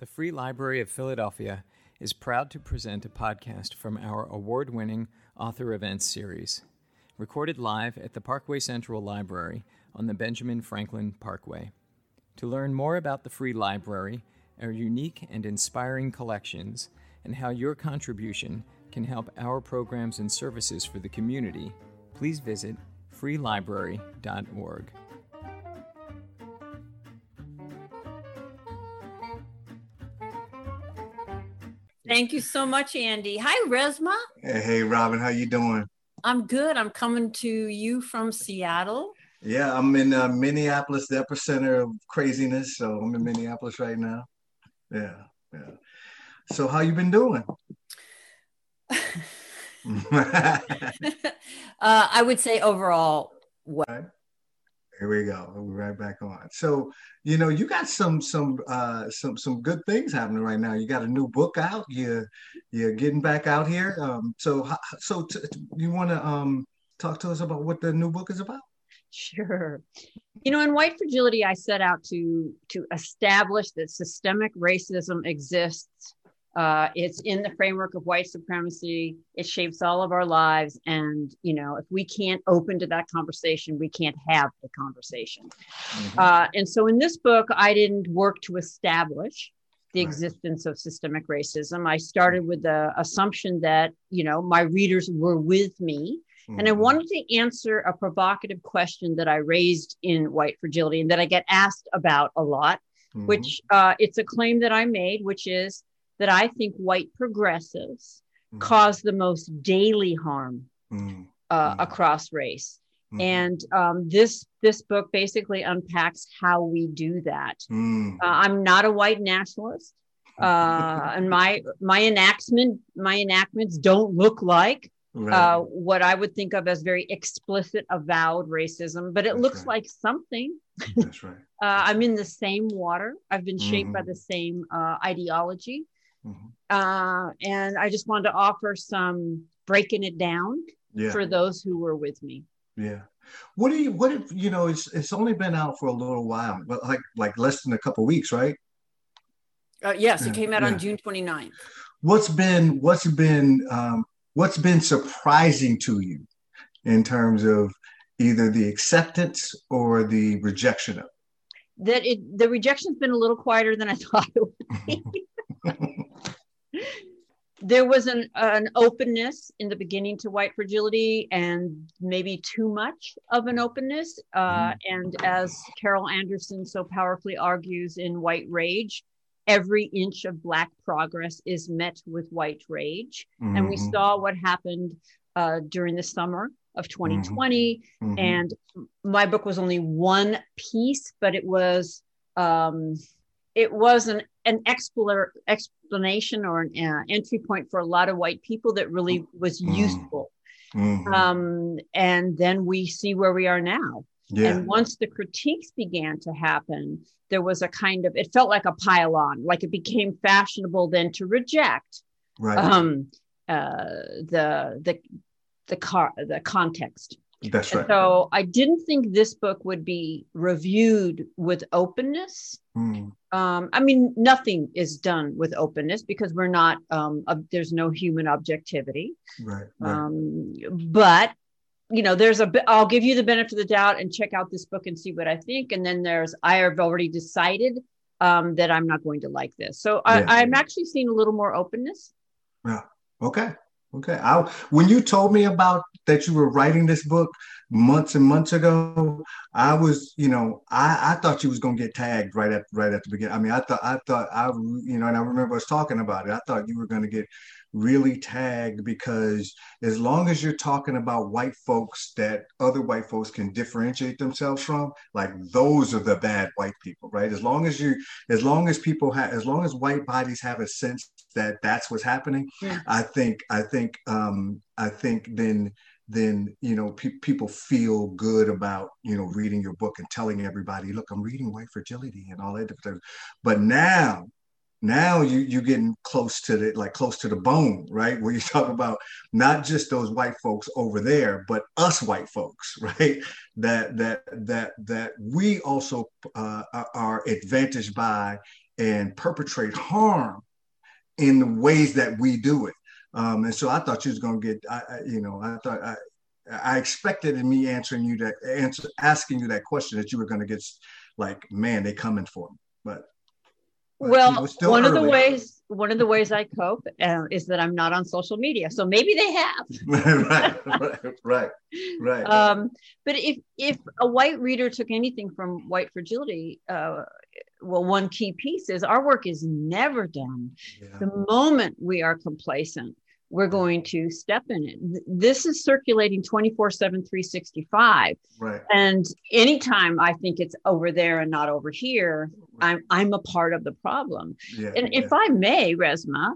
The Free Library of Philadelphia is proud to present a podcast from our award-winning Author Events series, recorded live at the Parkway Central Library on the Benjamin Franklin Parkway. To learn more about the Free Library, our unique and inspiring collections, and how your contribution can help our programs and services for the community, please visit freelibrary.org. Thank you so much, Andy. Hi, Resmaa. Hey, Robin, how you doing? I'm good. I'm coming to you from Seattle. Yeah, I'm in Minneapolis, the epicenter of craziness. So I'm in Minneapolis right now. Yeah. So how you been doing? I would say overall, well. Right. Here we go. We're right back on. So, you got some good things happening right now. You got a new book out. You're getting back out here. So you want to talk to us about what the new book is about? Sure. In White Fragility, I set out to establish that systemic racism exists. It's in the framework of white supremacy. It shapes all of our lives. And, if we can't open to that conversation, we can't have the conversation. Mm-hmm. And so in this book, I didn't work to establish the existence of systemic racism. I started with the assumption that, my readers were with me. Mm-hmm. And I wanted to answer a provocative question that I raised in White Fragility and that I get asked about a lot, mm-hmm. which it's a claim that I made, which is that I think white progressives cause the most daily harm across race. And this book basically unpacks how we do that. I'm not a white nationalist, and my enactments don't look like what I would think of as very explicit, avowed racism, but it looks like something. That's right. I'm in the same water. I've been shaped by the same ideology. And I just wanted to offer some breaking it down for those who were with me. Yeah. What if it's only been out for a little while, but like less than a couple of weeks, right? Yes, it came out on June 29th. What's been surprising to you in terms of either the acceptance or the rejection of it? The rejection's been a little quieter than I thought it would be. There was an openness in the beginning to White Fragility, and maybe too much of an openness. And as Carol Anderson so powerfully argues in White Rage, every inch of Black progress is met with white rage. Mm-hmm. And we saw what happened during the summer of 2020. Mm-hmm. And my book was only one piece, but it was an explanation or an entry point for a lot of white people that really was useful. Mm-hmm. And then we see where we are now. Yeah. And once the critiques began to happen, there was it felt like a pile on, like it became fashionable then to reject the context. That's right. So I didn't think this book would be reviewed with openness. Nothing is done with openness because we're not, there's no human objectivity. Right. But, I'll give you the benefit of the doubt and check out this book and see what I think. And then I have already decided that I'm not going to like this. So I'm actually seeing a little more openness. Yeah. Okay. When you told me about that you were writing this book months and months ago, I was, I thought you was going to get tagged right at the beginning. I mean, and I remember us talking about it. I thought you were going to get really tagged because as long as you're talking about white folks that other white folks can differentiate themselves from, like those are the bad white people, right? As long as white bodies have a sense that that's what's happening, I think then people feel good about reading your book and telling everybody, look, I'm reading White Fragility and all that different things. But now you're getting close to the bone, right? Where you talk about not just those white folks over there, but us white folks, right? That we also are advantaged by and perpetrate harm in the ways that we do it. And so I thought you was going to get, I expected in me asking you that question that you were going to get like, man, they coming for me. But well, one of the ways I cope is that I'm not on social media. So maybe they have. right. But if a white reader took anything from White Fragility, one key piece is our work is never done. Yeah. The moment we are complacent, we're going to step in it. This is circulating 24/7, 365. Right. And anytime I think it's over there and not over here, I'm a part of the problem. Yeah, and if I may, Resmaa,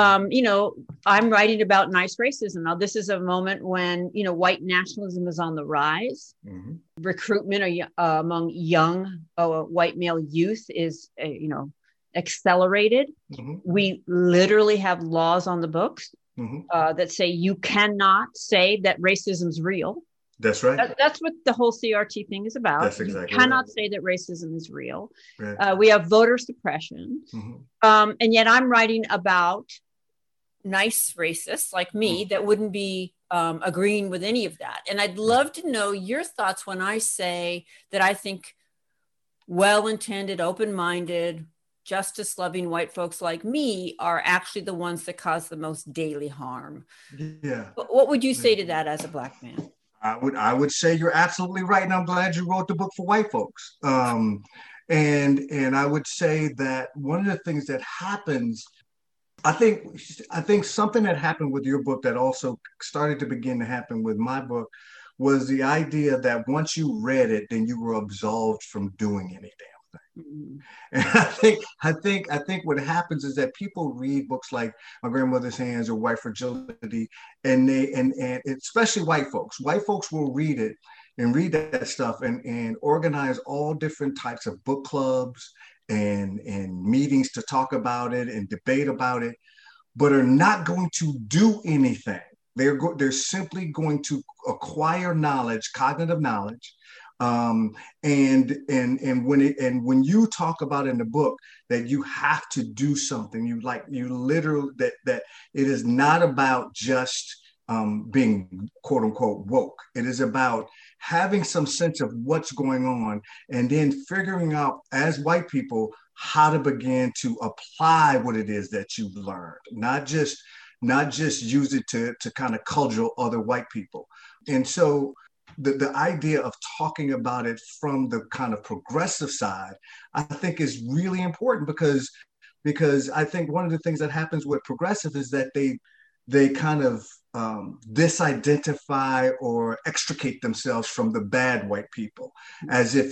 I'm writing about nice racism. Now, this is a moment when, white nationalism is on the rise. Mm-hmm. Recruitment among young white male youth is, accelerated. Mm-hmm. We literally have laws on the books. Mm-hmm. That say you cannot say that racism's real. That's right. That's what the whole CRT thing is about. That's exactly you cannot say that racism is real. Right. We have voter suppression. Mm-hmm. And yet I'm writing about nice racists like me that wouldn't be agreeing with any of that. And I'd love to know your thoughts when I say that I think well-intended, open-minded, justice-loving white folks like me are actually the ones that cause the most daily harm. Yeah. But what would you say to that as a Black man? I would say you're absolutely right, and I'm glad you wrote the book for white folks. And I would say that one of the things that happens, I think something that happened with your book that also started to begin to happen with my book was the idea that once you read it, then you were absolved from doing anything. And I think what happens is that people read books like My Grandmother's Hands or White Fragility, and especially white folks will read it and read that stuff and organize all different types of book clubs and meetings to talk about it and debate about it, but are not going to do anything. They're simply going to acquire knowledge, cognitive knowledge. And when you talk about in the book that you have to do something, you literally that it is not about just being quote unquote woke. It is about having some sense of what's going on and then figuring out as white people how to begin to apply what it is that you've learned, not just use it to kind of cudgel other white people. And so the idea of talking about it from the kind of progressive side, I think is really important because I think one of the things that happens with progressive is that they kind of disidentify or extricate themselves from the bad white people, as if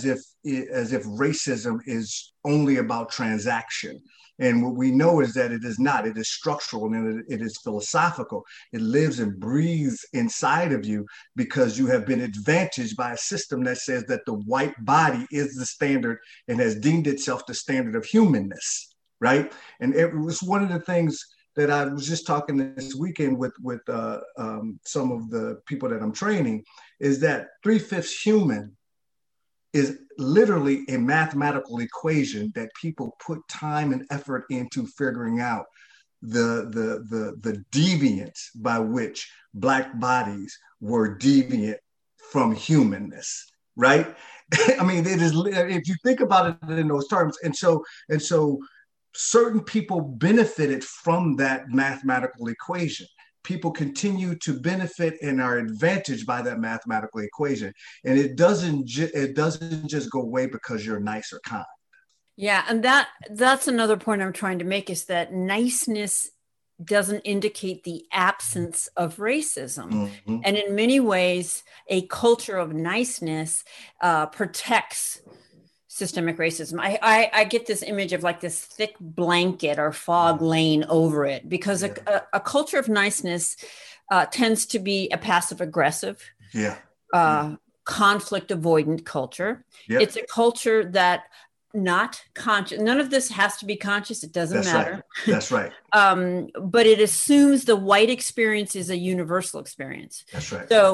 racism is only about transaction. And what we know is that it is not. It is structural and it is philosophical. It lives and breathes inside of you because you have been advantaged by a system that says that the white body is the standard and has deemed itself the standard of humanness, right? And it was one of the things that I was just talking this weekend with some of the people that I'm training, is that 3/5 human is literally a mathematical equation that people put time and effort into figuring out the deviance by which Black bodies were deviant from humanness, right? I mean, it is, if you think about it in those terms, and so certain people benefited from that mathematical equation. People continue to benefit and are advantaged by that mathematical equation. And it doesn't just go away because you're nice or kind. Yeah. And that's another point I'm trying to make, is that niceness doesn't indicate the absence of racism. Mm-hmm. And in many ways, a culture of niceness protects systemic racism. I get this image of like this thick blanket or fog laying over it, because a culture of niceness tends to be a passive aggressive, conflict avoidant culture. Yep. It's a culture that not conscious. None of this has to be conscious. It doesn't matter. Right. That's right. But it assumes the white experience is a universal experience. That's right. So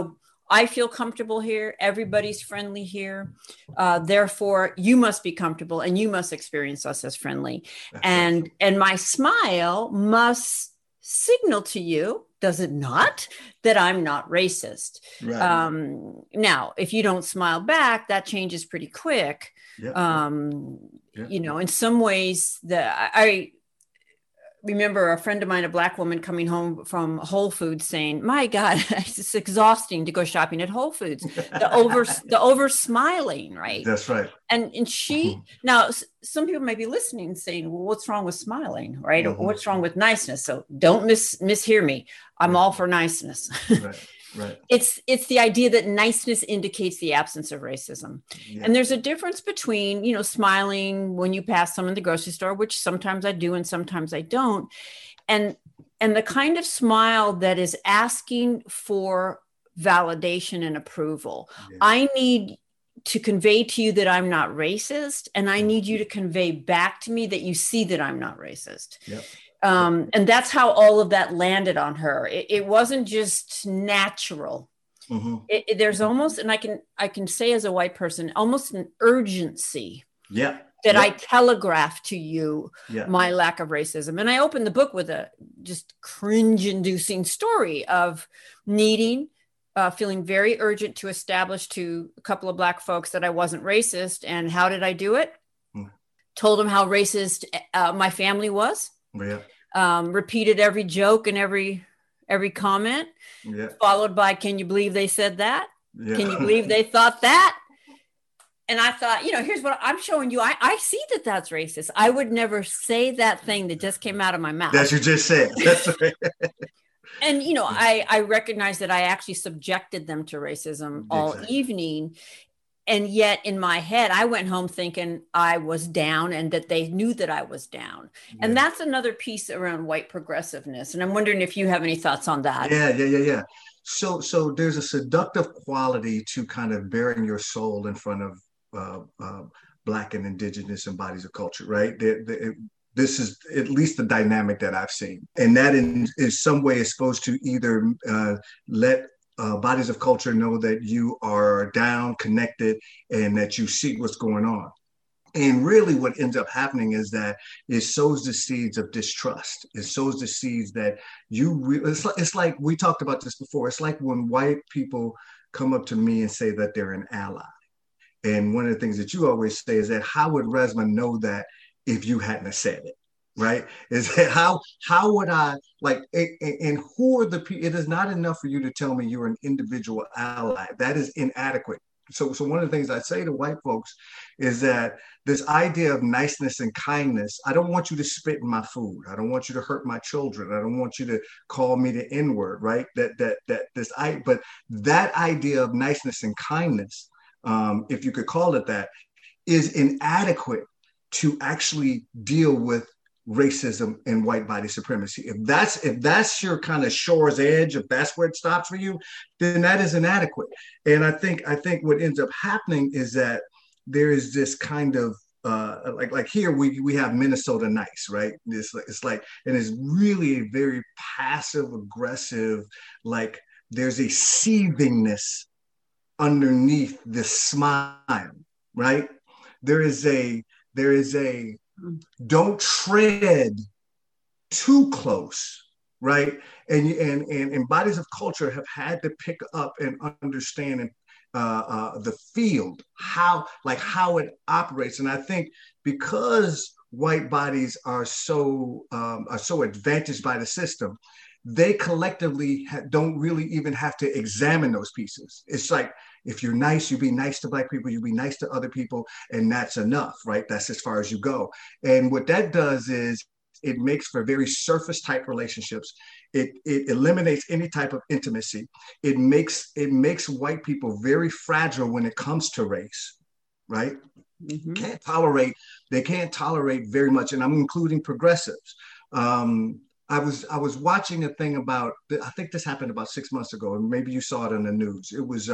I feel comfortable here. Everybody's friendly here. Therefore, you must be comfortable and you must experience us as friendly. And my smile must signal to you, does it not, that I'm not racist? Right. Now, if you don't smile back, that changes pretty quick. Yeah. You know, in some ways, I remember a friend of mine, a Black woman, coming home from Whole Foods saying, "My God, it's exhausting to go shopping at Whole Foods." The over smiling, right? That's right. And she, now some people might be listening and saying, "Well, what's wrong with smiling, right? Or what's wrong with niceness?" So don't mishear me. I'm all for niceness. Right. It's the idea that niceness indicates the absence of racism. Yeah. And there's a difference between, you know, smiling when you pass someone in the grocery store, which sometimes I do and sometimes I don't. And the kind of smile that is asking for validation and approval. Yeah. I need to convey to you that I'm not racist, and I need you to convey back to me that you see that I'm not racist. Yep. And that's how all of that landed on her. It wasn't just natural. There's almost, and I can say as a white person, almost an urgency that I telegraph to you my lack of racism. And I opened the book with a just cringe-inducing story of needing, feeling very urgent to establish to a couple of Black folks that I wasn't racist. And how did I do it? Told them how racist my family was. Repeated every joke and every comment, followed by, "Can you believe they said that? Can you believe they thought that?" And I thought, you know, here's what I'm showing you. I see that that's racist. I would never say that thing that just came out of my mouth. That you just said. That's right. And, you know, I recognize that I actually subjected them to racism all evening. And yet in my head, I went home thinking I was down and that they knew that I was down. And that's another piece around white progressiveness. And I'm wondering if you have any thoughts on that. Yeah. So there's a seductive quality to kind of bearing your soul in front of Black and Indigenous and bodies of culture, right? This is at least the dynamic that I've seen. And that in some way is supposed to either let bodies of culture know that you are down, connected, and that you see what's going on. And really what ends up happening is that it sows the seeds of distrust. It sows the seeds that it's like we talked about this before. It's like when white people come up to me and say that they're an ally. And one of the things that you always say is that, how would Resmaa know that if you hadn't said it? Right? Is that how would I, like, and who are the people? It is not enough for you to tell me you're an individual ally. That is inadequate. So one of the things I say to white folks is that this idea of niceness and kindness, I don't want you to spit in my food. I don't want you to hurt my children. I don't want you to call me the N-word, right? But that idea of niceness and kindness, if you could call it that, is inadequate to actually deal with racism and white body supremacy. If that's your kind of shore's edge, if that's where it stops for you, then that is inadequate. And I think what ends up happening is that there is this kind of like here we have Minnesota nice, right? It's like, and it's really a very passive aggressive, like there's a seethingness underneath this smile, right? There is a don't tread too close, right? And bodies of culture have had to pick up and understand the field, how it operates. And I think because white bodies are so advantaged by the system, they collectively don't really even have to examine those pieces. It's like, if you're nice, you be nice to Black people, you be nice to other people, and that's enough, right? That's as far as you go. And what that does is it makes for very surface type relationships. It eliminates any type of intimacy. It makes white people very fragile when it comes to race, right? Mm-hmm. They can't tolerate very much, and I'm including progressives. I was watching a thing about, I think this happened about 6 months ago, and maybe you saw it on the news. It was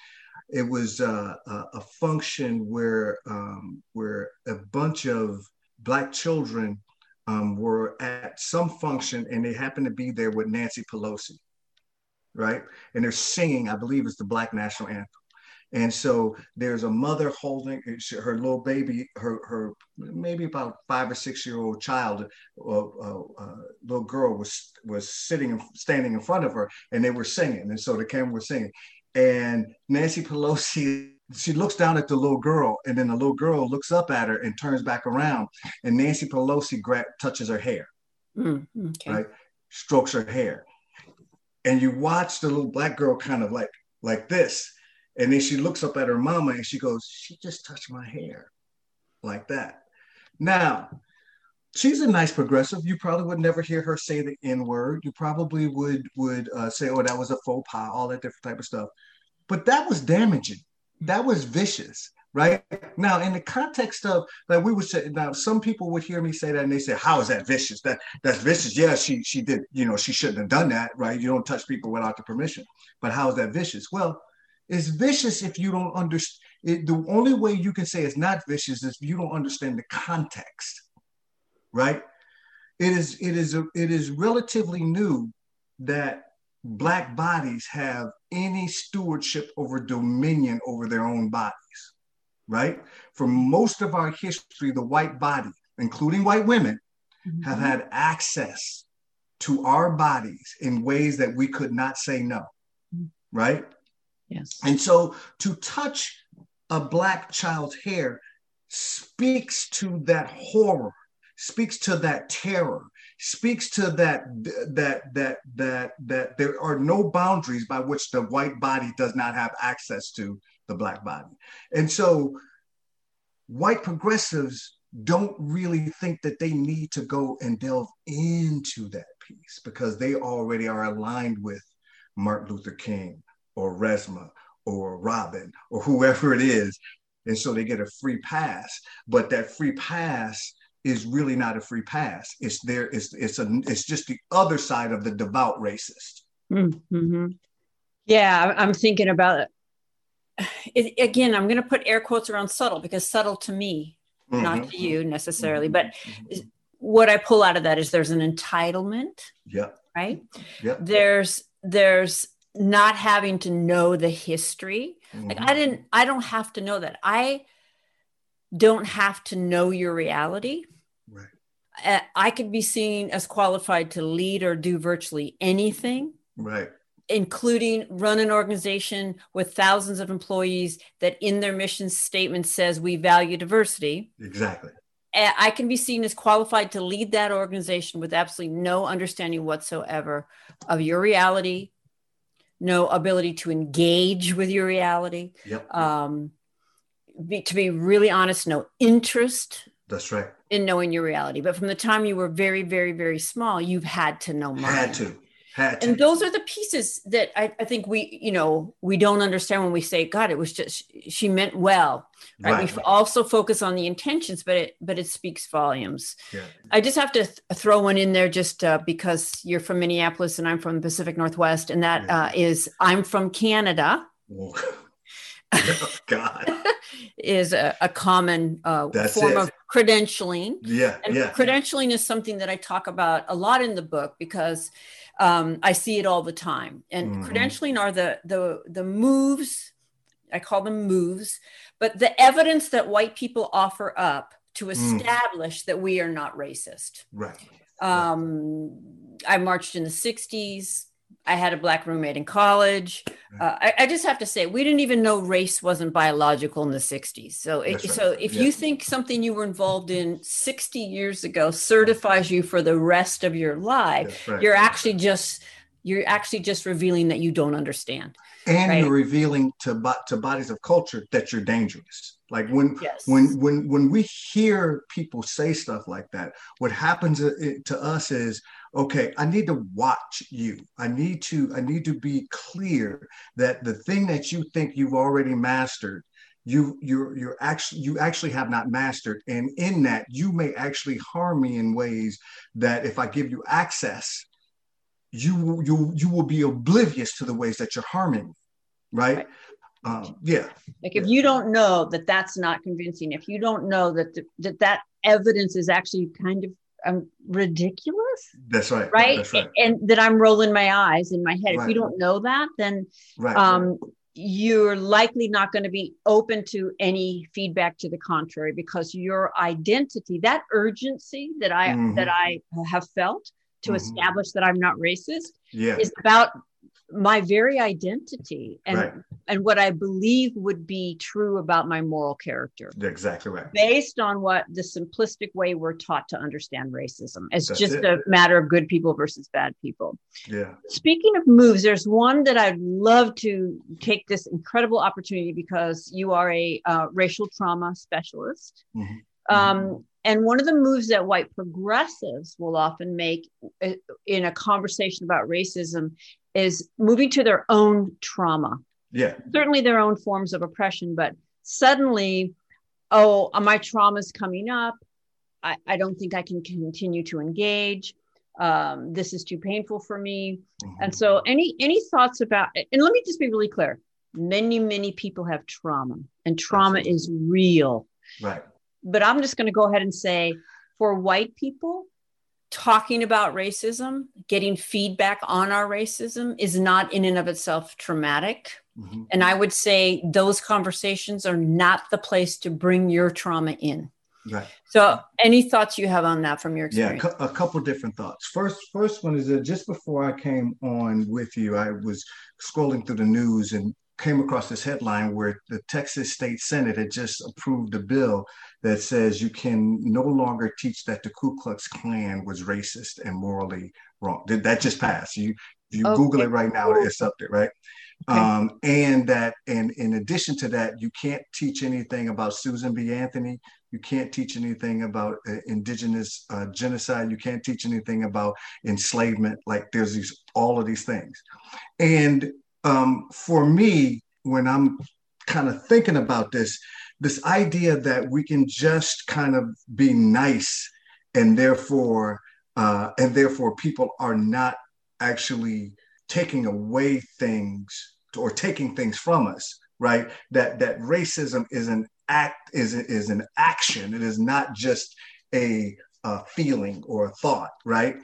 a function where a bunch of Black children were at some function, and they happened to be there with Nancy Pelosi. right? And they're singing, I believe it's the Black National Anthem. And so there's a mother holding her little baby, her maybe about 5 or 6 year old child, little girl was standing in front of her, and they were singing. And so the camera was singing. And Nancy Pelosi, she looks down at the little girl, and then the little girl looks up at her and turns back around, and Nancy Pelosi touches her hair, okay. Right? Strokes her hair. And you watch the little black girl kind of like this. And then she looks up at her mama and she goes, she just touched my hair like that. Now, she's a nice progressive. You probably would never hear her say the N word. You probably would say, oh, that was a faux pas, all that different type of stuff. But that was damaging. That was vicious, right? Now, in the context of, like we would say, now some people would hear me say that and they say, how is that vicious? That's vicious. Yeah, she did, she shouldn't have done that, right? You don't touch people without the permission. But how is that vicious? Well, it's vicious if you don't understand. The only way you can say it's not vicious is if you don't understand the context, right? It is relatively new that Black bodies have any stewardship over dominion over their own bodies, right? For most of our history, the white body, including white women, have had access to our bodies in ways that we could not say no, right? Yes. And so to touch a Black child's hair speaks to that horror, speaks to that terror, speaks to that there are no boundaries by which the white body does not have access to the Black body. And so white progressives don't really think that they need to go and delve into that piece because they already are aligned with Martin Luther King or Resma or Robin or whoever it is. And so they get a free pass, but that free pass is really not a free pass. It's just the other side of the devout racist. Mm-hmm. Yeah, I'm thinking about it. Again, I'm going to put air quotes around subtle because subtle to me, not to you necessarily, but what I pull out of that is there's an entitlement. Yeah. Right. Yeah. There's not having to know the history. Like I don't have to know that. I don't have to know your reality. Right. I could be seen as qualified to lead or do virtually anything. Right. Including run an organization with thousands of employees that in their mission statement says we value diversity. Exactly. I can be seen as qualified to lead that organization with absolutely no understanding whatsoever of your reality, no ability to engage with your reality. Yep. To be really honest, no interest. That's right. In knowing your reality. But from the time you were very, very, very small, you've had to know mine. Had to. And those are the pieces that I think we don't understand when we say, God, it was just, she meant well. Right? We also focus on the intentions, but it speaks volumes. Yeah. I just have to throw one in there just because you're from Minneapolis and I'm from the Pacific Northwest. And that is, I'm from Canada. Oh, God. Is a common form of credentialing. Yeah. And credentialing is something that I talk about a lot in the book because I see it all the time. And credentialing are the moves, I call them moves, but the evidence that white people offer up to establish that we are not racist. Right. I marched in the 60s. I had a Black roommate in college. I just have to say, we didn't even know race wasn't biological in the 60s. So if you think something you were involved in 60 years ago certifies you for the rest of your life, you're actually just revealing that you don't understand. And you're revealing to bodies of culture that you're dangerous. Like when we hear people say stuff like that, what happens to us is, okay, I need to watch you. I need to be clear that the thing that you think you've already mastered, you actually have not mastered, and in that you may actually harm me in ways that if I give you access, you will be oblivious to the ways that you're harming me, right? Like if you don't know that that's not convincing, if you don't know that that evidence is actually kind of I'm ridiculous. That's right. Right. That's right. And that I'm rolling my eyes in my head. Right. If you don't know that, then Right. you're likely not going to be open to any feedback to the contrary, because your identity, that urgency that I have felt to establish that I'm not racist, is about my very identity and what I believe would be true about my moral character. Exactly right. Based on what the simplistic way we're taught to understand racism. It's just a matter of good people versus bad people. Yeah. Speaking of moves, there's one that I'd love to take this incredible opportunity, because you are a racial trauma specialist. And one of the moves that white progressives will often make in a conversation about racism is moving to their own trauma. Yeah. Certainly their own forms of oppression, but suddenly, oh, my trauma's coming up. I don't think I can continue to engage. This is too painful for me. And so any thoughts about it? And let me just be really clear. Many people have trauma, and trauma is real. Right. But I'm just going to go ahead and say, for white people, talking about racism, getting feedback on our racism is not in and of itself traumatic. And I would say those conversations are not the place to bring your trauma in. Right. So any thoughts you have on that from your experience? Yeah, a couple different thoughts. First one is that just before I came on with you, I was scrolling through the news and came across this headline where the Texas State Senate had just approved a bill that says you can no longer teach that the Ku Klux Klan was racist and morally wrong. That just passed. You Google it right now, it's up there, right? And in addition to that, you can't teach anything about Susan B. Anthony. You can't teach anything about indigenous genocide. You can't teach anything about enslavement. Like there's all of these things. And for me, when I'm kind of thinking about this idea that we can just kind of be nice and therefore people are not actually taking away things or taking things from us, right? That racism is an action. It is not just a feeling or a thought, right?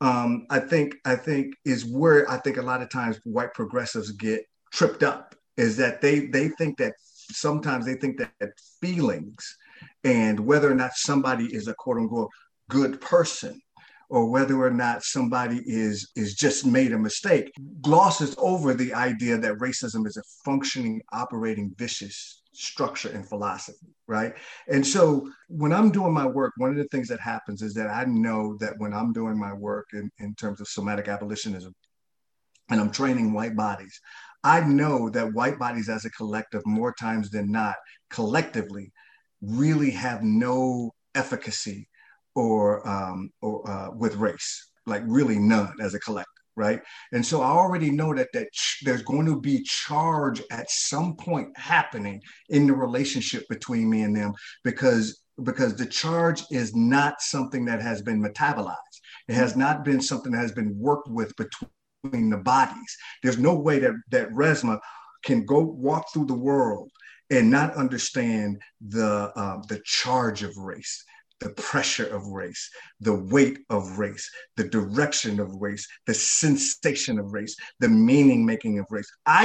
I think is where I think a lot of times white progressives get tripped up, is that they think that sometimes they think that feelings and whether or not somebody is a quote unquote good person or whether or not somebody is just made a mistake glosses over the idea that racism is a functioning, operating, vicious structure and philosophy, right? And so when I'm doing my work, one of the things that happens is that I know that when I'm doing my work in terms of somatic abolitionism and I'm training white bodies, I know that white bodies as a collective, more times than not, collectively really have no efficacy or with race, like really none as a collective. Right. And so I already know that there's going to be charge at some point happening in the relationship between me and them because the charge is not something that has been metabolized. It has not been something that has been worked with between the bodies. There's no way that Resmaa can go walk through the world and not understand the charge of race, the pressure of race, the weight of race, the direction of race, the sensation of race, the meaning making of race.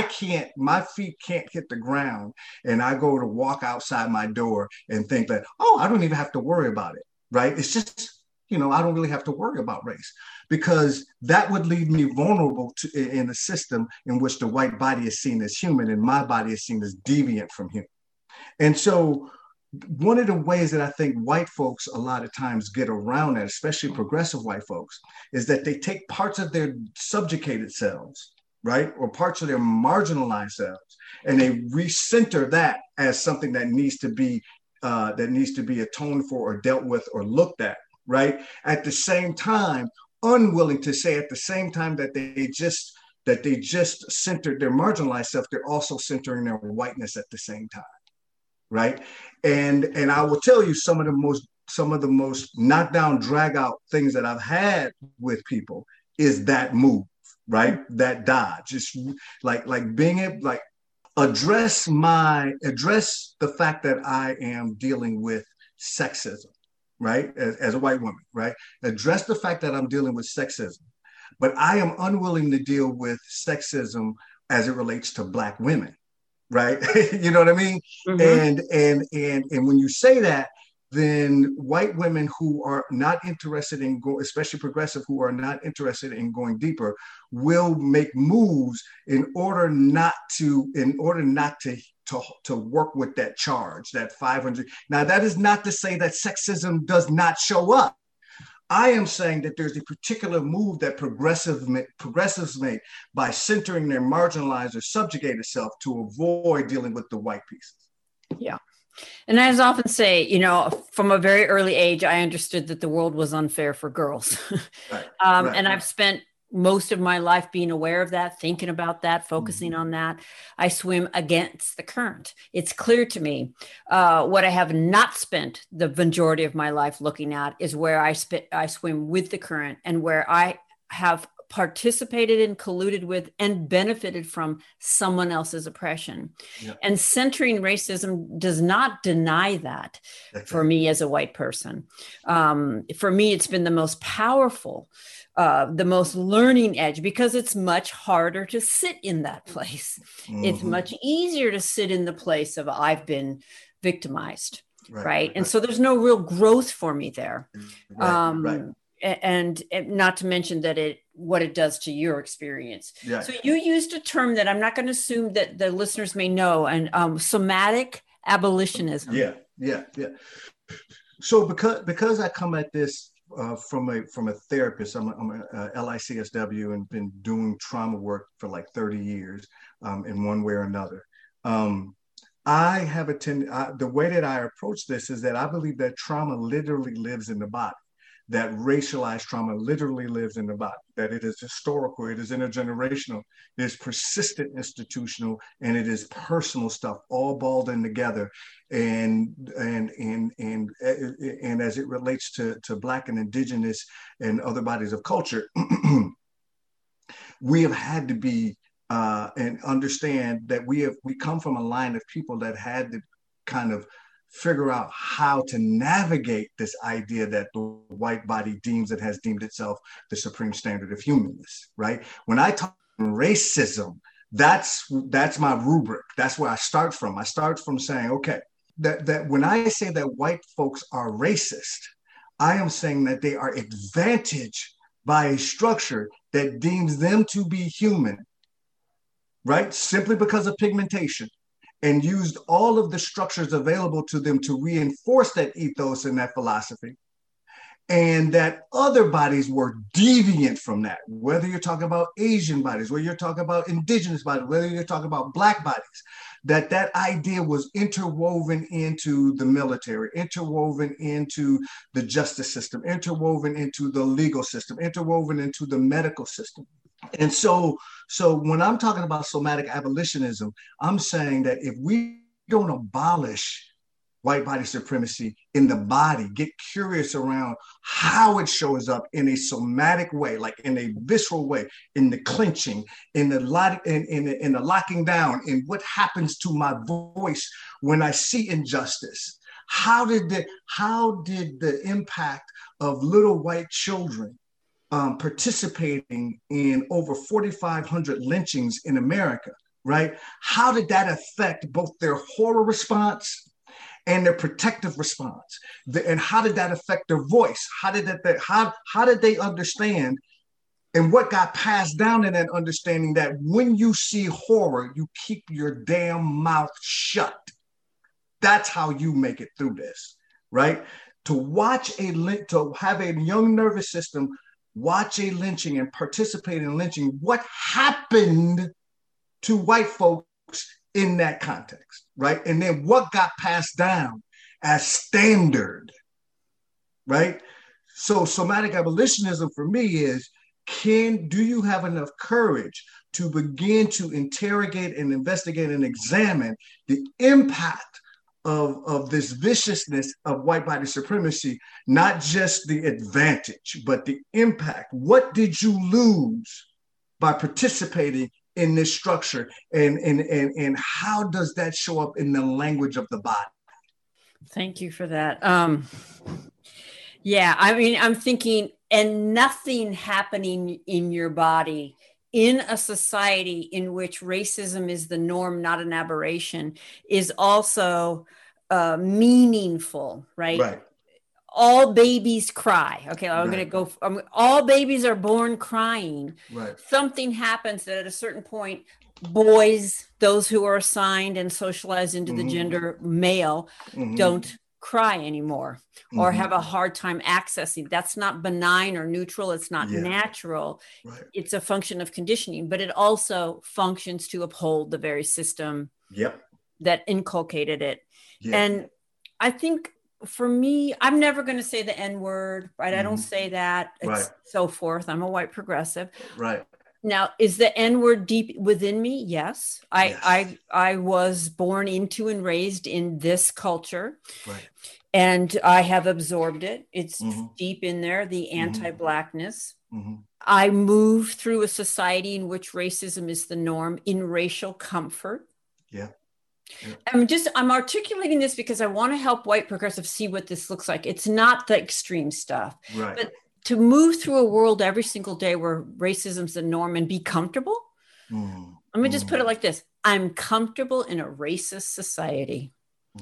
My feet can't hit the ground and I go to walk outside my door and think that, oh, I don't even have to worry about it, right? It's just, I don't really have to worry about race because that would leave me vulnerable in a system in which the white body is seen as human and my body is seen as deviant from human. And so one of the ways that I think white folks a lot of times get around that, especially progressive white folks, is that they take parts of their subjugated selves, right, or parts of their marginalized selves, and they recenter that as something that needs to be atoned for or dealt with or looked at, right? At the same time, unwilling to say at the same time that they just centered their marginalized self, they're also centering their whiteness at the same time. Right. And I will tell you some of the most knockdown, drag out things that I've had with people is that move, right? That dodge. Just like being able, like address the fact that I am dealing with sexism, right? As a white woman, right? Address the fact that I'm dealing with sexism, but I am unwilling to deal with sexism as it relates to Black women, right? You know what I mean? Mhm. And when you say that, then white women who are not interested in go, especially progressive, who are not interested in going deeper, will make moves in order not to work with that charge, that 500. Now, that is not to say that sexism does not show up. I am saying that there's a particular move that progressives make by centering their marginalized or subjugated self to avoid dealing with the white pieces. Yeah. And I often say, from a very early age, I understood that the world was unfair for girls. Right. And I've spent most of my life being aware of that, thinking about that, focusing on that. I swim against the current. It's clear to me. What I have not spent the majority of my life looking at is where I swim with the current, and where I have participated in, colluded with, and benefited from someone else's oppression. Yep. And centering racism does not deny that for me as a white person. For me, it's been the most powerful, the most learning edge, because it's much harder to sit in that place. Mm-hmm. It's much easier to sit in the place of I've been victimized, right? And so there's no real growth for me there. And not to mention that what it does to your experience. Yeah. So you used a term that I'm not going to assume that the listeners may know, and somatic abolitionism. Yeah. So because I come at this from a therapist, I'm a LICSW and been doing trauma work for like 30 years in one way or another. I have the way that I approach this is that I believe that trauma literally lives in the body. That racialized trauma literally lives in the body, that it is historical, it is intergenerational, it is persistent institutional, and it is personal stuff, all balled in together. And as it relates to Black and Indigenous and other bodies of culture, we have had to be and understand that we come from a line of people that had to kind of figure out how to navigate this idea that the white body deems and has deemed itself the supreme standard of humanness, right? When I talk racism, that's my rubric. That's where I start from. I start from saying, okay, that when I say that white folks are racist, I am saying that they are advantaged by a structure that deems them to be human, right? Simply because of pigmentation, and used all of the structures available to them to reinforce that ethos and that philosophy. And that other bodies were deviant from that, whether you're talking about Asian bodies, whether you're talking about Indigenous bodies, whether you're talking about Black bodies, that idea was interwoven into the military, interwoven into the justice system, interwoven into the legal system, interwoven into the medical system. And so when I'm talking about somatic abolitionism, I'm saying that if we don't abolish white body supremacy in the body, get curious around how it shows up in a somatic way, like in a visceral way, in the clenching, in the locking down, in what happens to my voice when I see injustice. How did the impact of little white children participating in over 4,500 lynchings in America, right? How did that affect both their horror response and their protective response? And how did that affect their voice? How did they understand, and what got passed down in that understanding, that when you see horror, you keep your damn mouth shut? That's how you make it through this, right? To have a young nervous system watch a lynching and participate in lynching, what happened to white folks in that context, right? And then what got passed down as standard, right? So somatic abolitionism for me is, do you have enough courage to begin to interrogate and investigate and examine the impact of this viciousness of white body supremacy, not just the advantage, but the impact? What did you lose by participating in this structure? And how does that show up in the language of the body? Thank you for that. Yeah, I mean, I'm thinking, and nothing happening in your body in a society in which racism is the norm, not an aberration, is also meaningful, right? Right. All babies cry. Okay, I'm going to Right. go. All babies are born crying. Right. Something happens that at a certain point, boys, those who are assigned and socialized into the gender male, don't cry anymore or have a hard time accessing. That's not benign or neutral. It's not natural. Right. It's a function of conditioning, but it also functions to uphold the very system Yep. that inculcated it. Yeah. And I think for me, I'm never going to say the N word, right? I don't say that. It's Right. so forth. I'm a white progressive. Right. Now, is the N word deep within me? Yes. Yes. I was born into and raised in this culture. Right. And I have absorbed it. It's deep in there, the anti-Blackness. I move through a society in which racism is the norm in racial comfort. Yeah. I'm articulating this because I want to help white progressives see what this looks like. It's not the extreme stuff, Right. but to move through a world every single day where racism's the norm and be comfortable. Let me just put it like this. I'm comfortable in a racist society.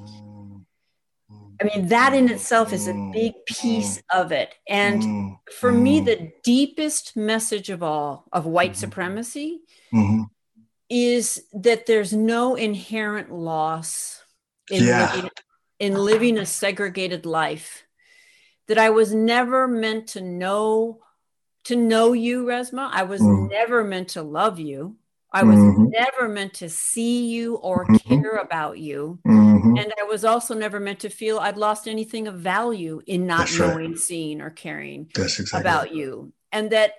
I mean, that in itself is a big piece of it. And for me, the deepest message of all of white supremacy is that there's no inherent loss in living a segregated life, that I was never meant to know you, Resmaa. I was never meant to love you. I was never meant to see you or care about you. And I was also never meant to feel I'd lost anything of value in not knowing, seeing, or caring about you. And that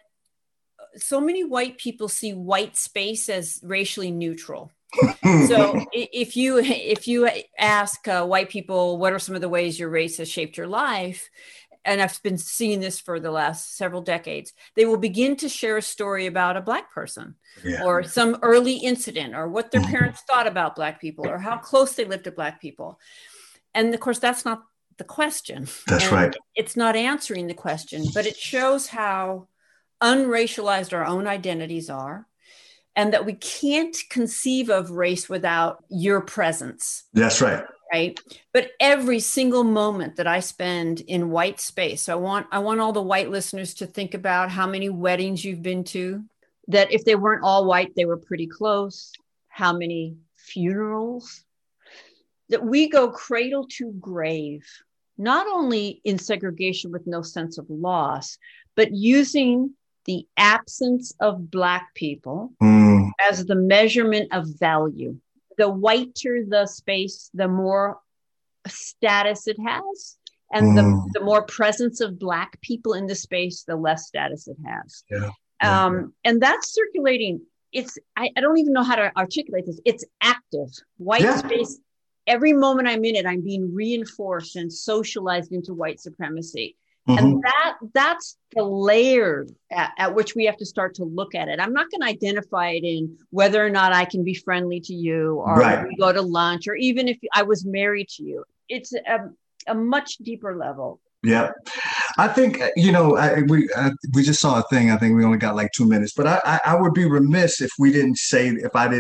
so many white people see white space as racially neutral. So if you ask white people, what are some of the ways your race has shaped your life? And I've been seeing this for the last several decades, they will begin to share a story about a Black person or some early incident or what their parents thought about Black people or how close they lived to Black people. And of course, that's not the question. That's right. It's not answering the question, but it shows how unracialized our own identities are and that we can't conceive of race without your presence. That's right. Right. But every single moment that I spend in white space, I want all the white listeners to think about how many weddings you've been to, that if they weren't all white, they were pretty close. How many funerals, that we go cradle to grave, not only in segregation with no sense of loss, but using the absence of Black people as the measurement of value. The whiter the space, the more status it has. And the more presence of Black people in the space, the less status it has. And that's circulating. I don't even know how to articulate this. It's active. White space, every moment I'm in it, I'm being reinforced and socialized into white supremacy. And that's the layer at which we have to start to look at it. I'm not going to identify it in whether or not I can be friendly to you or we go to lunch or even if I was married to you. It's a much deeper level. Yeah. I think, we just saw a thing. I think we only got like 2 minutes, but I would be remiss if we didn't say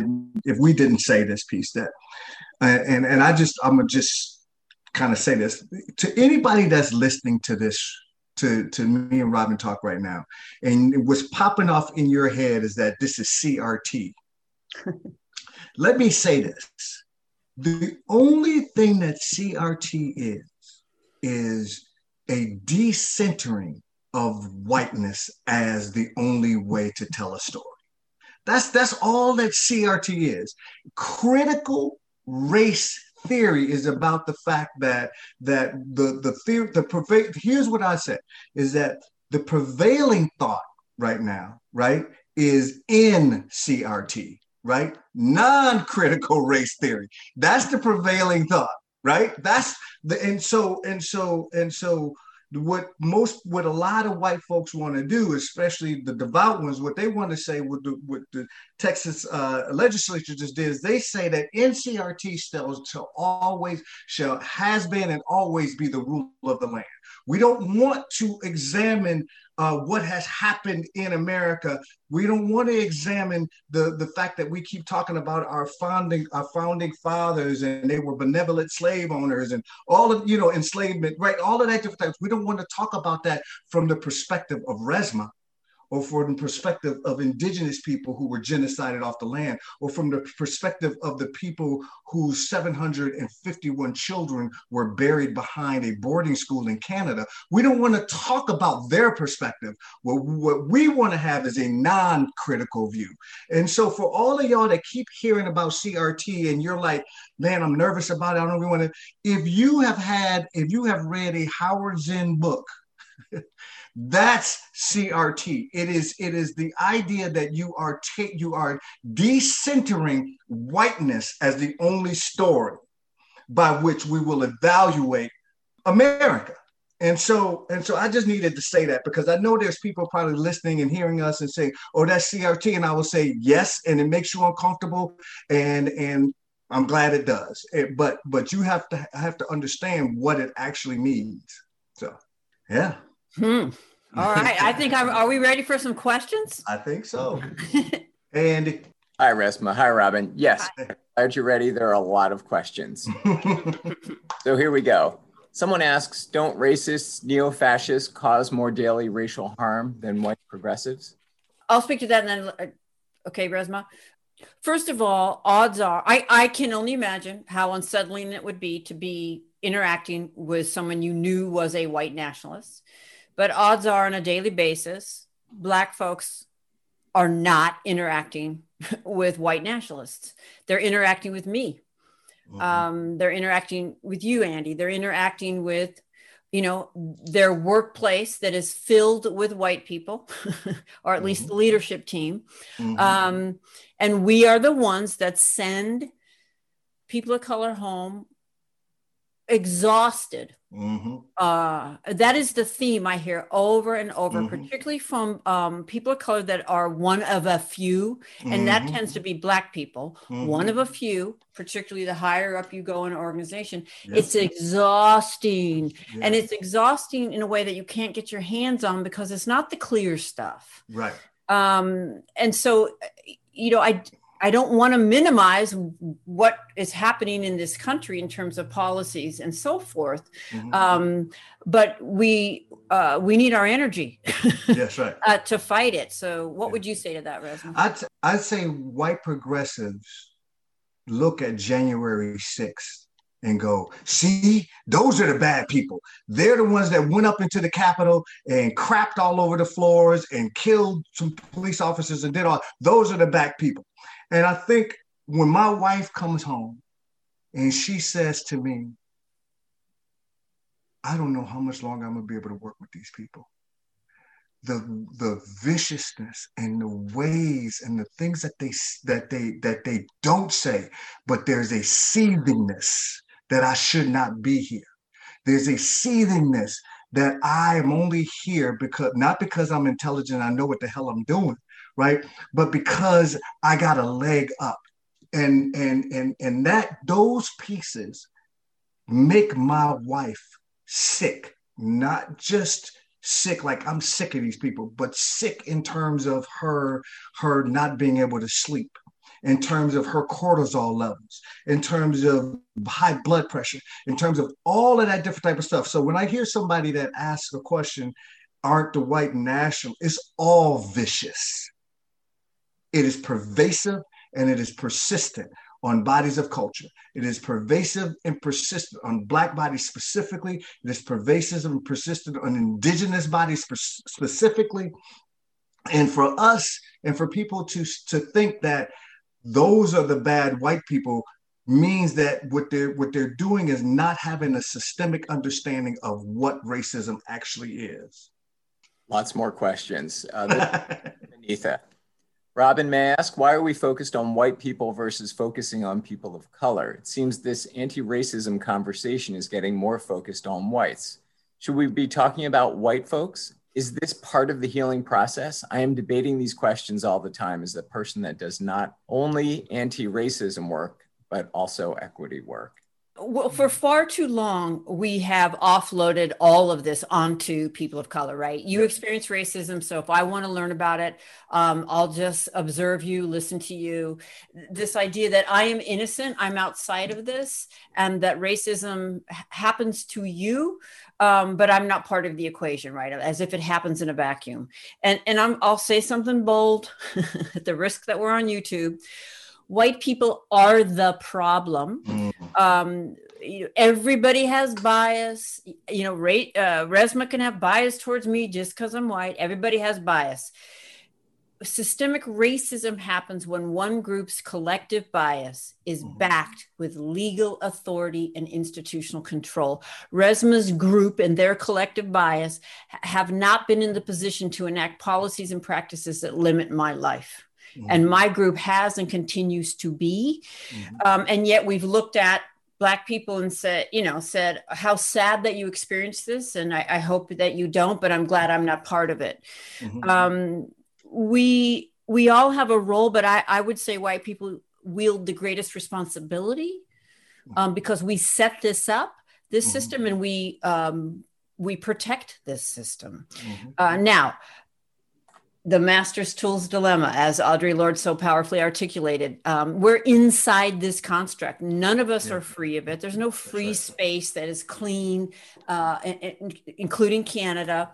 this piece that, and I'm going to just kind of say this to anybody that's listening to this, to me and Robin talk right now, and what's popping off in your head is that this is CRT. Let me say this. The only thing that CRT is a decentering of whiteness as the only way to tell a story. That's all that CRT is. Critical race theory is about the fact that here's what I said, is that the prevailing thought right now, right, is in CRT, right? Non-critical race theory. That's the prevailing thought, right? That's and so what a lot of white folks want to do, especially the devout ones, what they want to say, what the Texas legislature just did is they say that NCRT has been and always be the rule of the land. We don't want to examine what has happened in America. We don't want to examine the fact that we keep talking about our founding fathers, and they were benevolent slave owners and all of, enslavement, right? All of that different types. We don't want to talk about that from the perspective of Resmaa, or from the perspective of indigenous people who were genocided off the land, or from the perspective of the people whose 751 children were buried behind a boarding school in Canada. We don't want to talk about their perspective. What we want to have is a non-critical view. And so for all of y'all that keep hearing about CRT and you're like, man, I'm nervous about it, I don't really want to, if you have read a Howard Zinn book, that's CRT. It is the idea that you are decentering whiteness as the only story by which we will evaluate America. And so I just needed to say that, because I know there's people probably listening and hearing us and saying, oh, that's CRT. And I will say yes, and it makes you uncomfortable, and I'm glad it does. But you have to understand what it actually means. So yeah. All right. I think are we ready for some questions? I think so. And hi, Resmaa. Hi, Robin. Yes. Hi. Glad you're ready. There are a lot of questions. So here we go. Someone asks, don't racists, neo-fascists cause more daily racial harm than white progressives? I'll speak to that and then, okay, Resmaa. First of all, odds are, I can only imagine how unsettling it would be to be interacting with someone you knew was a white nationalist. But odds are, on a daily basis, Black folks are not interacting with white nationalists. They're interacting with me. Mm-hmm. They're interacting with you, Andy. They're interacting with, their workplace that is filled with white people, or at least the leadership team. Mm-hmm. And we are the ones that send people of color home exhausted. Mm-hmm. That is the theme I hear over and over, particularly from people of color that are one of a few, and that tends to be Black people, one of a few, particularly the higher up you go in an organization. Yes. It's exhausting. Yes. And it's exhausting in a way that you can't get your hands on because it's not the clear stuff. Right. And so, I don't want to minimize what is happening in this country in terms of policies and so forth. But we need our energy That's right. To fight it. So what would you say to that, Resmaa? I'd say white progressives look at January 6th and go, see, those are the bad people. They're the ones that went up into the Capitol and crapped all over the floors and killed some police officers and did all. Those are the bad people. And I think when my wife comes home and she says to me, I don't know how much longer I'm gonna be able to work with these people. The viciousness and the ways and the things that they don't say, but there's a seethingness that I should not be here. There's a seethingness that I am only here not because I'm intelligent, I know what the hell I'm doing, right? But because I got a leg up. And that those pieces make my wife sick, not just sick like I'm sick of these people, but sick in terms of her not being able to sleep, in terms of her cortisol levels, in terms of high blood pressure, in terms of all of that different type of stuff. So when I hear somebody that asks a question, aren't the white national, it's all vicious. It is pervasive and it is persistent on bodies of culture. It is pervasive and persistent on Black bodies specifically. It is pervasive and persistent on indigenous bodies specifically. And for us and for people to think that those are the bad white people means that what they're doing is not having a systemic understanding of what racism actually is. Lots more questions. Benitha. Robin, may I ask, why are we focused on white people versus focusing on people of color? It seems this anti-racism conversation is getting more focused on whites. Should we be talking about white folks Is this part of the healing process? I am debating these questions all the time as a person that does not only anti-racism work, but also equity work. Well, for far too long, we have offloaded all of this onto people of color, right? You experience racism. So if I want to learn about it, I'll just observe you, listen to you. This idea that I am innocent, I'm outside of this, and that racism happens to you, but I'm not part of the equation, right? As if it happens in a vacuum. And I'll say something bold at the risk that we're on YouTube. White people are the problem. Everybody has bias. Resmaa can have bias towards me just because I'm white. Everybody has bias. Systemic racism happens when one group's collective bias is backed with legal authority and institutional control. Resmaa's group and their collective bias have not been in the position to enact policies and practices that limit my life. And my group has and continues to be. And yet we've looked at Black people and said, how sad that you experienced this. And I hope that you don't, but I'm glad I'm not part of it. We all have a role, but I would say white people wield the greatest responsibility because we set this up, this system, and we protect this system. Now, the master's tools dilemma, as Audre Lorde so powerfully articulated, we're inside this construct. None of us are free of it. There's no free space that is clean, including Canada,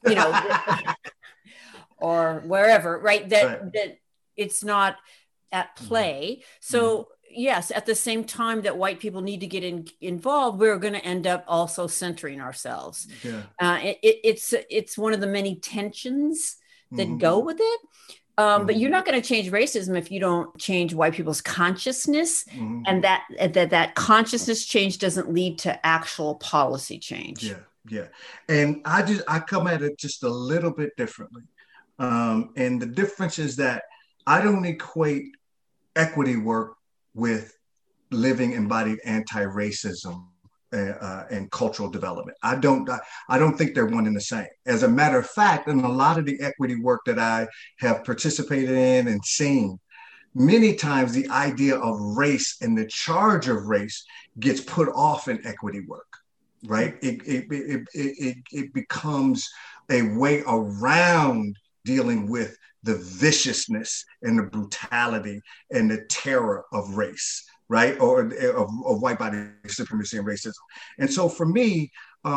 or wherever, right? That it's not at play. So yes, at the same time that white people need to get involved, we're going to end up also centering ourselves. It's one of the many tensions that go with it. But you're not going to change racism if you don't change white people's consciousness, and that consciousness change doesn't lead to actual policy change. And I come at it just a little bit differently. And the difference is that I don't equate equity work with living embodied anti-racism and cultural development. I don't think they're one and the same. As a matter of fact, in a lot of the equity work that I have participated in and seen, many times the idea of race and the charge of race gets put off in equity work, right? It becomes a way around dealing with the viciousness and the brutality and the terror of race, right? Or of white body supremacy and racism. And so for me,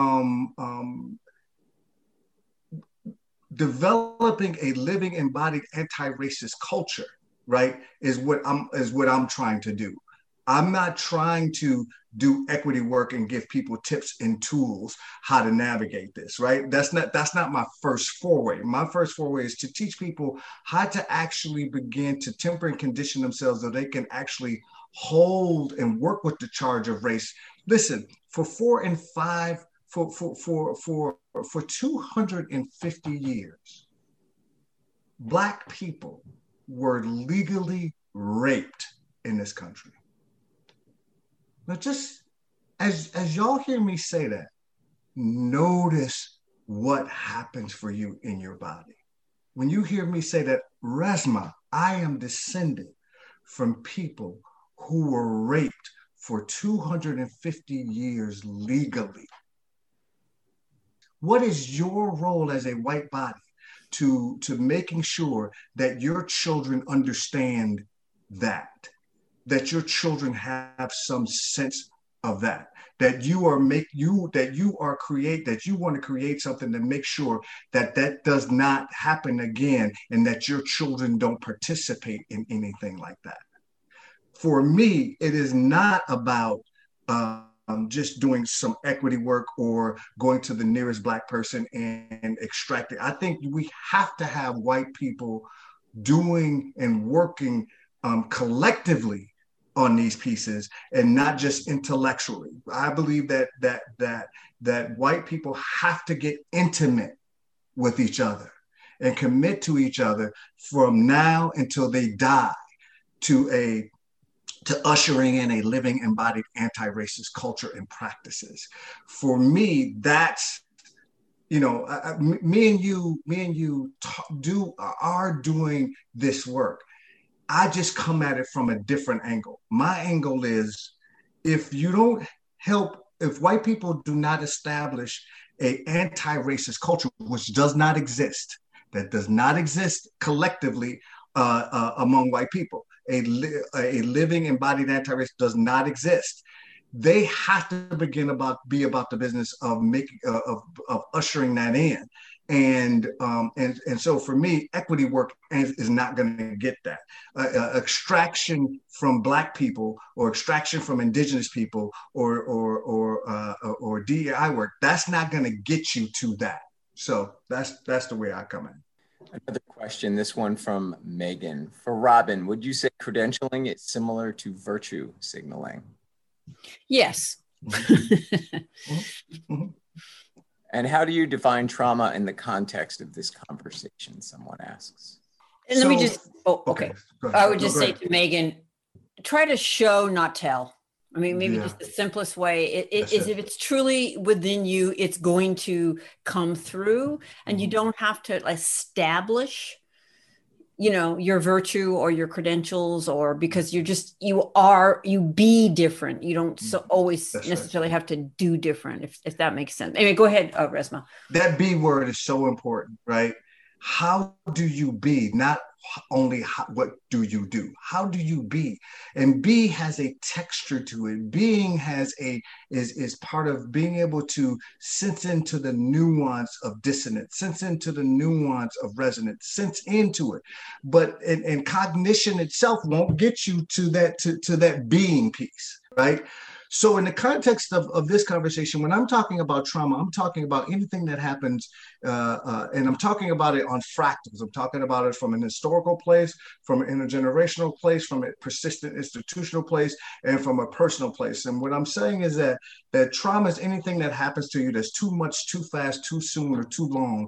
developing a living embodied anti-racist culture, right, is what I'm trying to do. I'm not trying to do equity work and give people tips and tools how to navigate this, right? That's not my first foray. My first foray is to teach people how to actually begin to temper and condition themselves so they can actually hold and work with the charge of race. Listen, for 250 years, Black people were legally raped in this country. Now, just as y'all hear me say that, notice what happens for you in your body. When you hear me say that, Resmaa, I am descended from people who were raped for 250 years legally. What is your role as a white body to making sure that your children understand that your children have some sense of that you want to create something to make sure that does not happen again, and that your children don't participate in anything like that. For me, it is not about just doing some equity work or going to the nearest Black person and extracting. I think we have to have white people doing and working collectively on these pieces and not just intellectually. I believe that white people have to get intimate with each other and commit to each other from now until they die to ushering in a living embodied anti-racist culture and practices. For me, that's me and you are doing this work. I just come at it from a different angle. My angle is, if you don't help, if white people do not establish a anti-racist culture, which does not exist, that does not exist collectively among white people, a living embodied anti-racist does not exist. They have to be about the business of making of ushering that in. And so for me, equity work is not going to get that. Extraction from Black people, or extraction from Indigenous people, or DEI work, that's not going to get you to that. So that's the way I come in. Another question, this one from Megan. For Robin, would you say credentialing is similar to virtue signaling? Yes. Mm-hmm. And how do you define trauma in the context of this conversation, someone asks? And let me just, okay. I would just say to Megan, try to show, not tell. I mean, maybe just the simplest way is if it's truly within you, it's going to come through, and you don't have to establish, your virtue or your credentials, or because you be different. You don't always necessarily have to do different, if that makes sense. Anyway, go ahead, Resmaa. That B word is so important, right? How do you be? Not only what do you do? How do you be? And be has a texture to it. Being is part of being able to sense into the nuance of dissonance, sense into the nuance of resonance, sense into it. But and cognition itself won't get you to that being piece, right? So in the context of this conversation, when I'm talking about trauma, I'm talking about anything that happens, and I'm talking about it on fractals. I'm talking about it from an historical place, from an intergenerational place, from a persistent institutional place, and from a personal place. And what I'm saying is that trauma is anything that happens to you that's too much, too fast, too soon, or too long,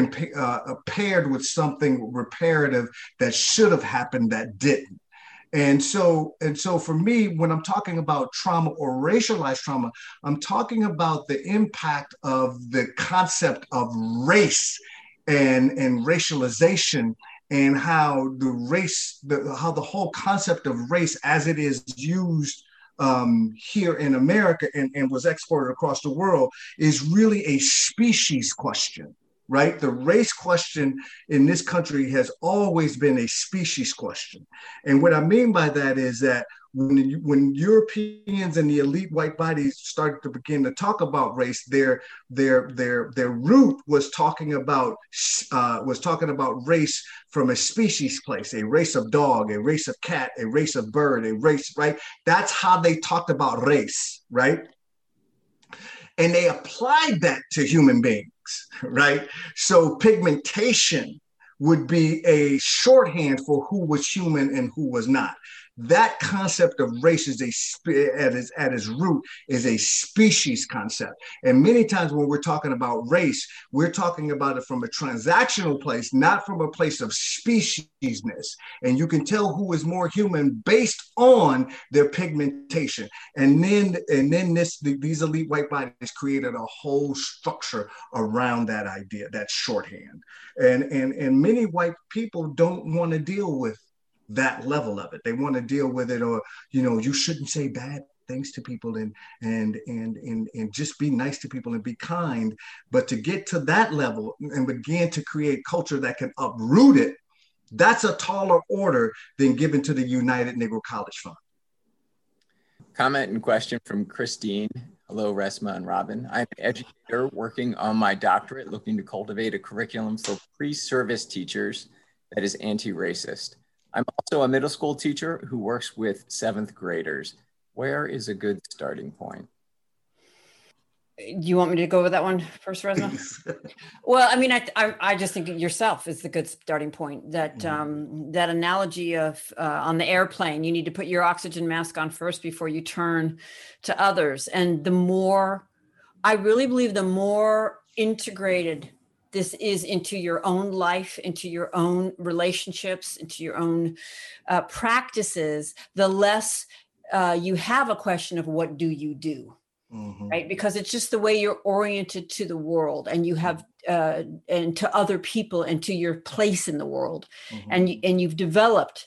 paired with something reparative that should have happened that didn't. And so for me, when I'm talking about trauma or racialized trauma, I'm talking about the impact of the concept of race and racialization, and how how the whole concept of race as it is used here in America and was exported across the world is really a species question. Right? The race question in this country has always been a species question. And what I mean by that is that when Europeans and the elite white bodies started to begin to talk about race, their root was talking about race from a species place, a race of dog, a race of cat, a race of bird, a race, right? That's how they talked about race, right? And they applied that to human beings, right? So pigmentation would be a shorthand for who was human and who was not. That concept of race is at its root is a species concept. And many times when we're talking about race, we're talking about it from a transactional place, not from a place of speciesness. And you can tell who is more human based on their pigmentation. And then these elite white bodies created a whole structure around that idea, that shorthand. And many white people don't want to deal with that level of it. They want to deal with it, or you shouldn't say bad things to people and just be nice to people and be kind. But to get to that level and begin to create culture that can uproot it, that's a taller order than given to the United Negro College Fund. Comment and question from Christine. Hello, Resmaa and Robin. I'm an educator working on my doctorate, looking to cultivate a curriculum for pre-service teachers that is anti-racist. I'm also a middle school teacher who works with 7th graders. Where is a good starting point? Do you want me to go with that one first, Resmaa? Well, I mean, I just think yourself is the good starting point. That that analogy of on the airplane, you need to put your oxygen mask on first before you turn to others. And I really believe the more integrated this is into your own life, into your own relationships, into your own practices, the less you have a question of what do you do? right? Because it's just the way you're oriented to the world, and you have and to other people and to your place in the world, and you've developed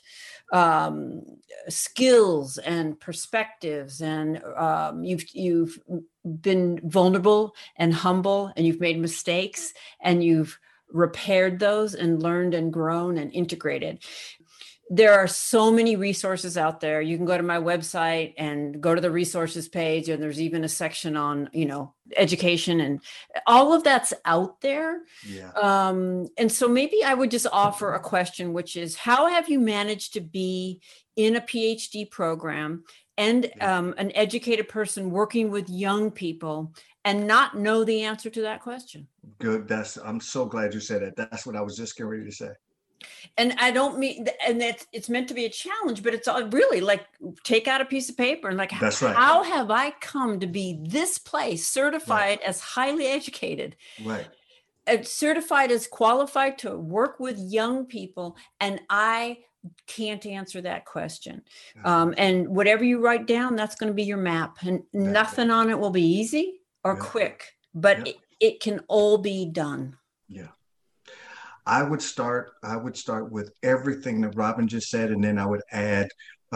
skills and perspectives, and you've been vulnerable and humble, and you've made mistakes, and you've repaired those and learned and grown and integrated. There are so many resources out there. You can go to my website and go to the resources page, and there's even a section on, education, and all of that's out there. Yeah. And so maybe I would just offer a question, which is, how have you managed to be in a PhD program and an educated person working with young people and not know the answer to that question? Good. I'm so glad you said that. That's what I was just getting ready to say. And I don't mean, and it's meant to be a challenge, but it's all really like, take out a piece of paper and like, that's right. How have I come to be this place, certified as highly educated, right? Certified as qualified to work with young people, and I can't answer that question. And whatever you write down, that's going to be your map, and nothing on it will be easy or quick, but it can all be done. Yeah. I would start with everything that Robin just said, and then I would add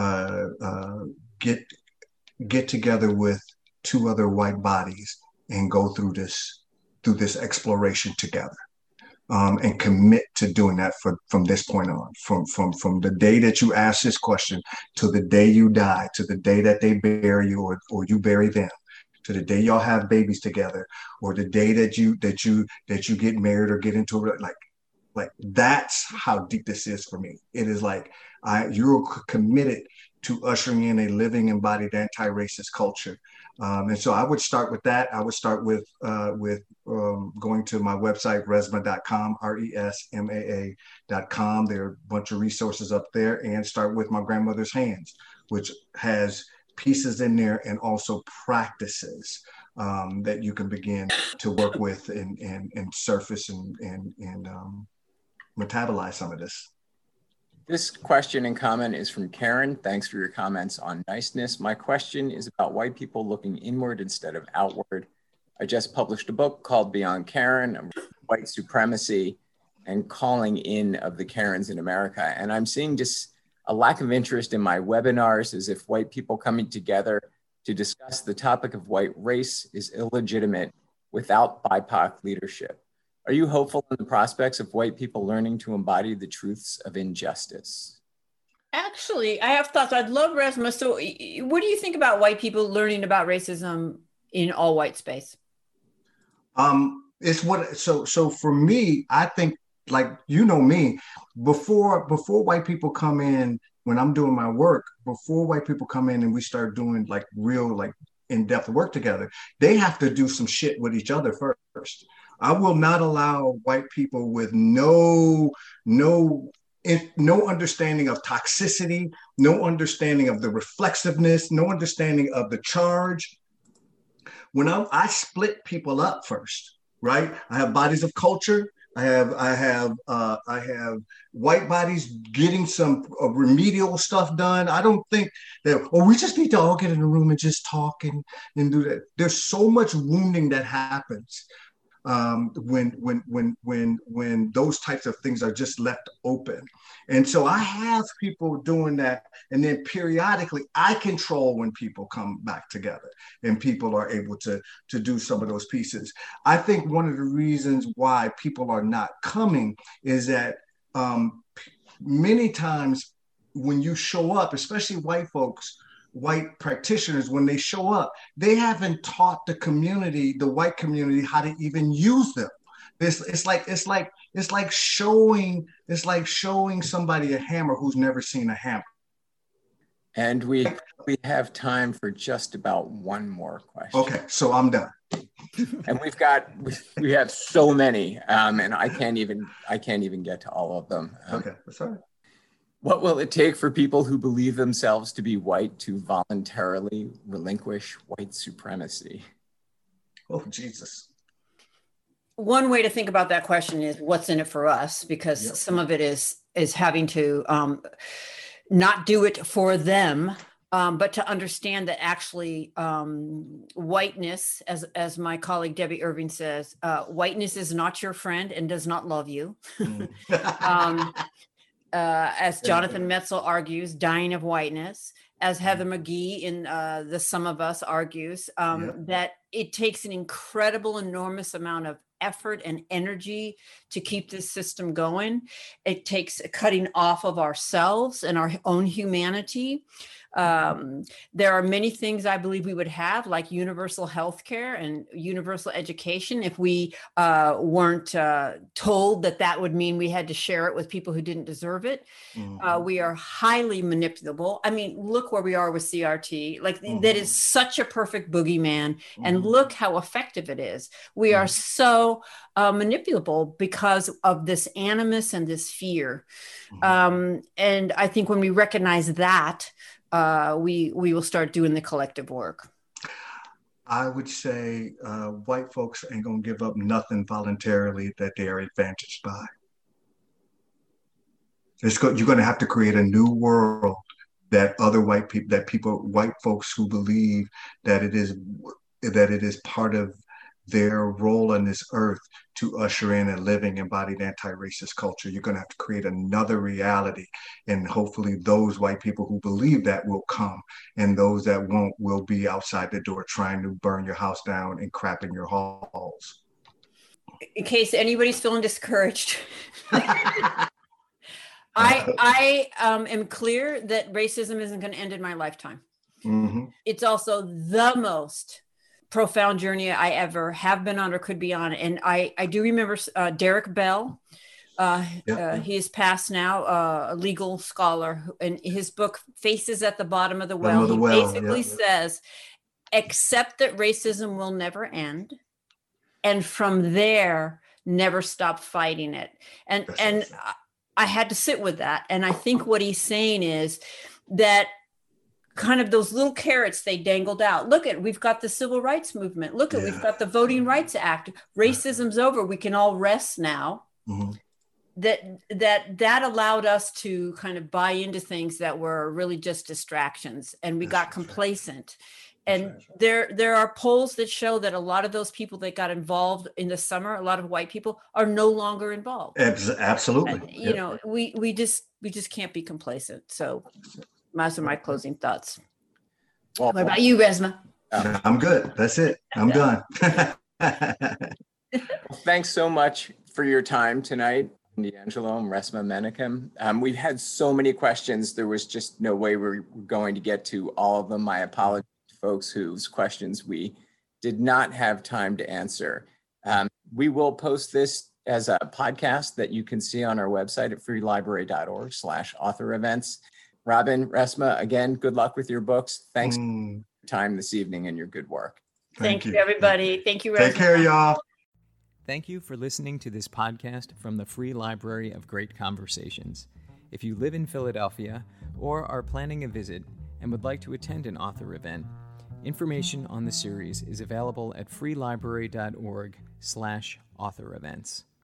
get together with 2 other white bodies and go through this exploration together, and commit to doing that from this point on, from the day that you ask this question to the day you die, to the day that they bury you or you bury them, to the day y'all have babies together, or the day that you get married or get into like that's how deep this is for me. It is like you're committed to ushering in a living, embodied anti-racist culture. And so I would start with that. I would start with going to my website, resmaa.com, resmaa.com. There are a bunch of resources up there, and start with My Grandmother's Hands, which has pieces in there and also practices that you can begin to work with and surface and metabolize some of this. This question and comment is from Karen. Thanks for your comments on niceness. My question is about white people looking inward instead of outward. I just published a book called Beyond Karen, White Supremacy and Calling In of the Karens in America. And I'm seeing just a lack of interest in my webinars, as if white people coming together to discuss the topic of white race is illegitimate without BIPOC leadership. Are you hopeful in the prospects of white people learning to embody the truths of injustice? Actually, I have thoughts. I'd love Resmaa. So what do you think about white people learning about racism in all white space? So for me, I think, like, me, before white people come in, when I'm doing my work, before white people come in and we start doing like real, like in-depth work together, they have to do some shit with each other first. I will not allow white people with no understanding of toxicity, no understanding of the reflexiveness, no understanding of the charge. When I split people up first, right? I have bodies of culture. I have white bodies getting some remedial stuff done. I don't think that, we just need to all get in a room and just talk and do that. There's so much wounding that happens when those types of things are just left open. And so I have people doing that, and then periodically I control when people come back together and people are able to do some of those pieces. I think one of the reasons why people are not coming is that many times when you show up, especially white folks, white practitioners, when they show up, they haven't taught the white community, how to even use them. It's like showing somebody a hammer who's never seen a hammer. And we have time for just about one more question. Okay, so I'm done. And we have so many, and I can't even get to all of them. Okay, that's all right. What will it take for people who believe themselves to be white to voluntarily relinquish white supremacy? Oh, Jesus. One way to think about that question is what's in it for us, because some of it is having to not do it for them, but to understand that actually whiteness, as my colleague Debbie Irving says, whiteness is not your friend and does not love you. As Jonathan Metzl argues, dying of whiteness, as Heather McGhee in The Sum of Us argues, that it takes an incredible, enormous amount of effort and energy to keep this system going. It takes a cutting off of ourselves and our own humanity. There are many things I believe we would have, like universal health care and universal education, if we weren't told that would mean we had to share it with people who didn't deserve it. We are highly manipulable. I mean, look where we are with CRT. Like that is such a perfect boogeyman, and look how effective it is. We are so manipulable because of this animus and this fear. And I think when we recognize that, we will start doing the collective work. I would say white folks ain't gonna give up nothing voluntarily that they are advantaged by. You're gonna have to create a new world that other white people, white folks who believe that it is part of their role on this earth to usher in a living, embodied anti-racist culture. You're going to have to create another reality. And hopefully those white people who believe that will come, and those that won't will be outside the door trying to burn your house down and crap in your halls. In case anybody's feeling discouraged. I am clear that racism isn't going to end in my lifetime. It's also the most profound journey I ever have been on or could be on. And I do remember Derek Bell. He is passed now, a legal scholar, and his book Faces at the Bottom of the Well, he basically says, accept that racism will never end, and from there never stop fighting it. And I had to sit with that. And I think what he's saying is that kind of those little carrots they dangled out. Look at, we've got the civil rights movement. Look at, we've got the Voting Rights Act. Racism's over. We can all rest now. That allowed us to kind of buy into things that were really just distractions, and we got complacent. And there are polls that show that a lot of those people that got involved in the summer, a lot of white people, are no longer involved. Absolutely. And, you know, we just can't be complacent. So those are my closing thoughts. Well, what about you, Resmaa? I'm good. That's it. I'm done. Well, thanks so much for your time tonight, D'Angelo and Resmaa Menakem. We've had so many questions. There was just no way we're going to get to all of them. My apologies to folks whose questions we did not have time to answer. We will post this as a podcast that you can see on our website at freelibrary.org/author events. Robin, Resmaa, again, good luck with your books. Thanks for your time this evening and your good work. Thank you, everybody. Thank you, Resmaa. Take care, y'all. Thank you for listening to this podcast from the Free Library of Great Conversations. If you live in Philadelphia or are planning a visit and would like to attend an author event, information on the series is available at freelibrary.org/author events.